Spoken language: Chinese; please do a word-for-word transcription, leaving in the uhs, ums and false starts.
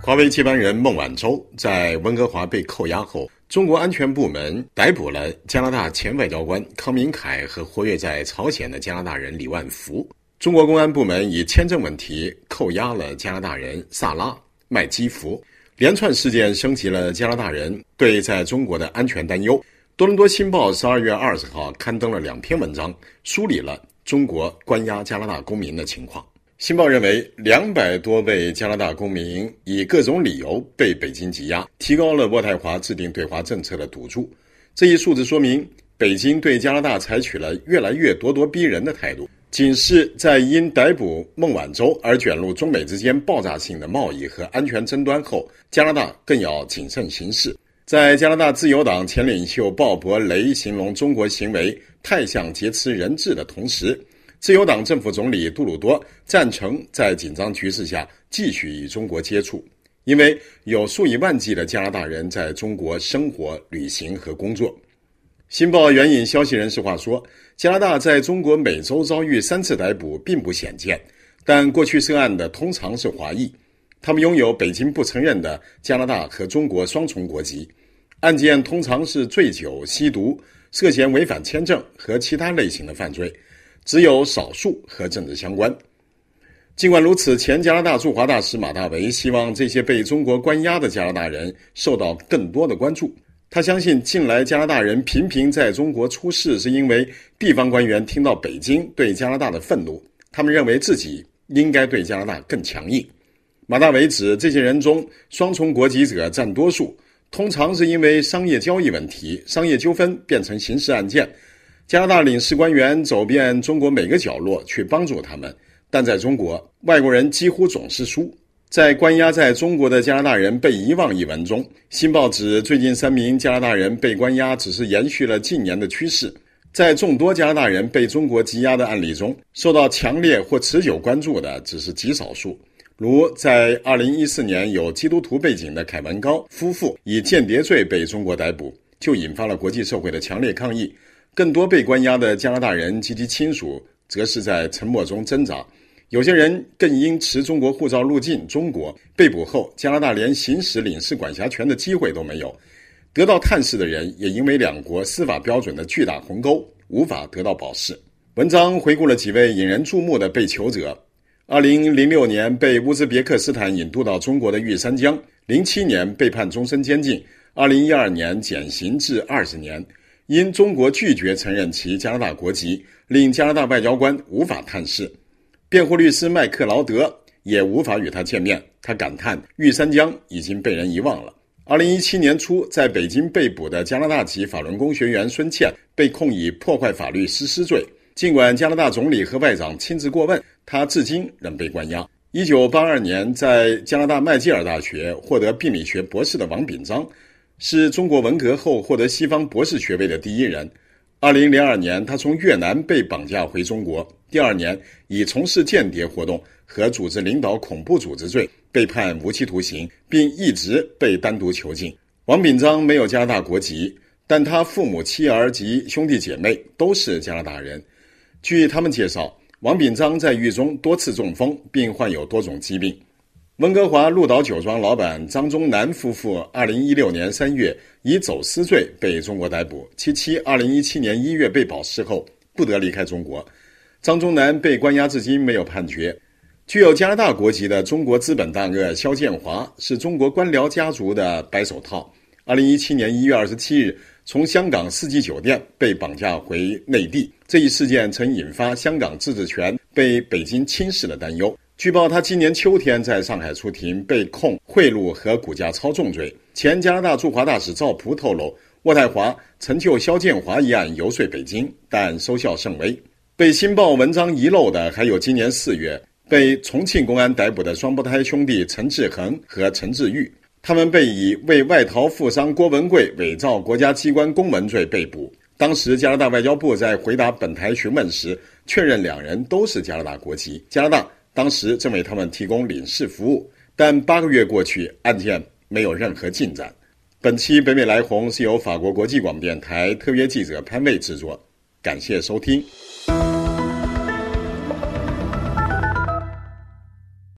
华为接班人孟晚舟在温哥华被扣押后，中国安全部门逮捕了加拿大前外交官康明凯和活跃在朝鲜的加拿大人李万福。中国公安部门以签证问题扣押了加拿大人萨拉麦基福。连串事件升级了加拿大人对在中国的安全担忧。多伦多新报十二月二十号刊登了两篇文章，梳理了中国关押加拿大公民的情况。新报认为，两百多位加拿大公民以各种理由被北京羁押，提高了渥太华制定对华政策的赌注。这一数字说明，北京对加拿大采取了越来越咄咄逼人的态度，警示在因逮捕孟晚舟而卷入中美之间爆炸性的贸易和安全争端后，加拿大更要谨慎行事。在加拿大自由党前领袖鲍勃·雷形容中国行为太像劫持人质的同时，自由党政府总理杜鲁多赞成在紧张局势下继续与中国接触，因为有数以万计的加拿大人在中国生活、旅行和工作。新报援引消息人士话说，加拿大在中国每周遭遇三次逮捕并不鲜见，但过去涉案的通常是华裔，他们拥有北京不承认的加拿大和中国双重国籍，案件通常是醉酒、吸毒、涉嫌违反签证和其他类型的犯罪，只有少数和政治相关。尽管如此，前加拿大驻华大使马大维希望这些被中国关押的加拿大人受到更多的关注。他相信近来加拿大人频频在中国出事，是因为地方官员听到北京对加拿大的愤怒，他们认为自己应该对加拿大更强硬。马大维指，这些人中双重国籍者占多数，通常是因为商业交易问题，商业纠纷变成刑事案件。加拿大领事官员走遍中国每个角落去帮助他们，但在中国，外国人几乎总是输。在关押在中国的加拿大人被遗忘一文中，新报指最近三名加拿大人被关押只是延续了近年的趋势。在众多加拿大人被中国羁押的案例中，受到强烈或持久关注的只是极少数。如在二零一四年有基督徒背景的凯文高夫妇以间谍罪被中国逮捕，就引发了国际社会的强烈抗议。更多被关押的加拿大人及其亲属则是在沉默中挣扎，有些人更因持中国护照入境中国，被捕后加拿大连行使领事管辖权的机会都没有。得到探视的人也因为两国司法标准的巨大鸿沟无法得到保释。文章回顾了几位引人注目的被囚者。二零零六年被乌兹别克斯坦引渡到中国的玉三江，零七年被判终身监禁，二零一二年减刑至二十年。因中国拒绝承认其加拿大国籍，令加拿大外交官无法探视。辩护律师麦克劳德也无法与他见面，他感叹玉三江已经被人遗忘了。二零一七年初在北京被捕的加拿大籍法轮功学员孙茜被控以破坏法律实施罪，尽管加拿大总理和外长亲自过问，他至今仍被关押。一九八二年在加拿大麦吉尔大学获得病理学博士的王炳章是中国文革后获得西方博士学位的第一人。二零零二年他从越南被绑架回中国，第二年以从事间谍活动和组织领导恐怖组织罪被判无期徒刑，并一直被单独囚禁。王炳章没有加拿大国籍，但他父母、妻儿及兄弟姐妹都是加拿大人。据他们介绍，王炳章在狱中多次中风，并患有多种疾病。温哥华鹿岛酒庄老板张忠南夫妇二零一六年三月以走私罪被中国逮捕，其妻二零一七年一月被保释后不得离开中国。张忠南被关押至今没有判决。具有加拿大国籍的中国资本大鳄肖建华是中国官僚家族的白手套。二零一七年一月二十七日从香港四季酒店被绑架回内地，这一事件曾引发香港自治权被北京轻视的担忧。据报他今年秋天在上海出庭，被控贿赂和股价操纵罪。前加拿大驻华大使赵璞透露，渥太华曾就肖建华一案游说北京，但收效甚微。被新报文章遗漏的还有今年四月被重庆公安逮捕的双胞胎兄弟陈志恒和陈志玉，他们被以为外逃富商郭文贵伪造国家机关公文罪被捕。当时加拿大外交部在回答本台询问时确认两人都是加拿大国籍，加拿大当时正为他们提供领事服务，但八个月过去，案件没有任何进展。本期北美来红是由法国国际广播电台特约记者潘卫制作，感谢收听。